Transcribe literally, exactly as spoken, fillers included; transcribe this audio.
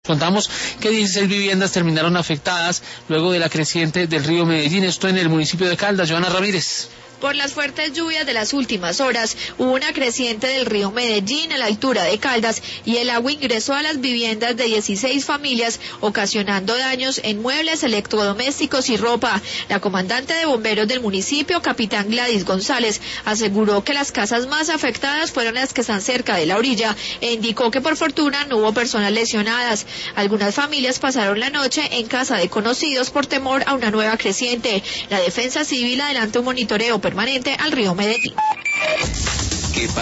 Contamos que dieciséis viviendas terminaron afectadas luego de la creciente del río Medellín, esto en el municipio de Caldas. Joana Ramírez. Por las fuertes lluvias de las últimas horas, hubo una creciente del río Medellín a la altura de Caldas y el agua ingresó a las viviendas de dieciséis familias, ocasionando daños en muebles, electrodomésticos y ropa. La comandante de bomberos del municipio, capitán Gladys González, aseguró que las casas más afectadas fueron las que están cerca de la orilla e indicó que por fortuna no hubo personas lesionadas. Algunas familias pasaron la noche en casa de conocidos por temor a una nueva creciente. La Defensa Civil adelanta un monitoreo permanente al río Medellín.